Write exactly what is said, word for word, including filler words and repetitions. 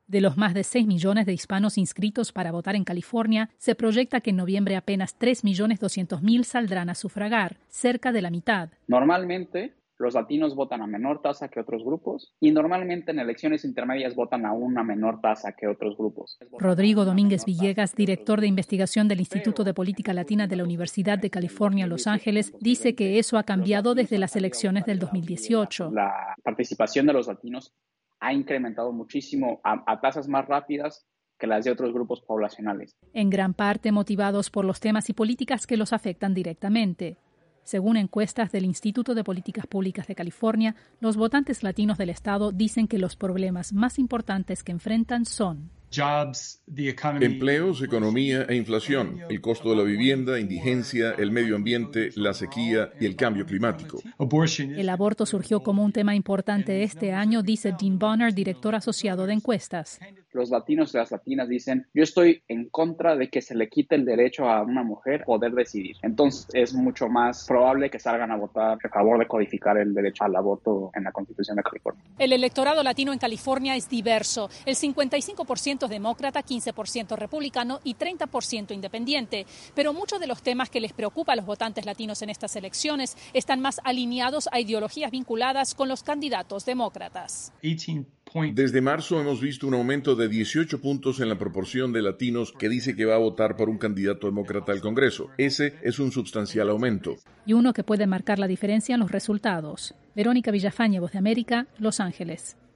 De los más de seis millones de hispanos inscritos para votar en California, se proyecta que en noviembre apenas tres millones doscientos mil saldrán a sufragar, cerca de la mitad. Normalmente, los latinos votan a menor tasa que otros grupos y normalmente en elecciones intermedias votan a una menor tasa que otros grupos. Rodrigo Domínguez Villegas, director de investigación del Instituto de Política Latina de la Universidad de California, Los Ángeles, dice que eso ha cambiado desde las elecciones del dos mil dieciocho. La participación de los latinos ha incrementado muchísimo a, a tasas más rápidas que las de otros grupos poblacionales. En gran parte motivados por los temas y políticas que los afectan directamente. Según encuestas del Instituto de Políticas Públicas de California, los votantes latinos del estado dicen que los problemas más importantes que enfrentan son empleos, economía e inflación, el costo de la vivienda, indigencia, el medio ambiente, la sequía y el cambio climático. El aborto surgió como un tema importante este año, dice Dean Bonner, director asociado de encuestas. Los latinos y las latinas dicen, yo estoy en contra de que se le quite el derecho a una mujer poder decidir. Entonces es mucho más probable que salgan a votar a favor de codificar el derecho al aborto en la Constitución de California. El electorado latino en California es diverso. El cincuenta y cinco por ciento es demócrata, quince por ciento republicano y treinta por ciento independiente. Pero muchos de los temas que les preocupa a los votantes latinos en estas elecciones están más alineados a ideologías vinculadas con los candidatos demócratas. Desde marzo hemos visto un aumento de dieciocho puntos en la proporción de latinos que dice que va a votar por un candidato demócrata al Congreso. Ese es un sustancial aumento. Y uno que puede marcar la diferencia en los resultados. Verónica Villafañe, Voz de América, Los Ángeles.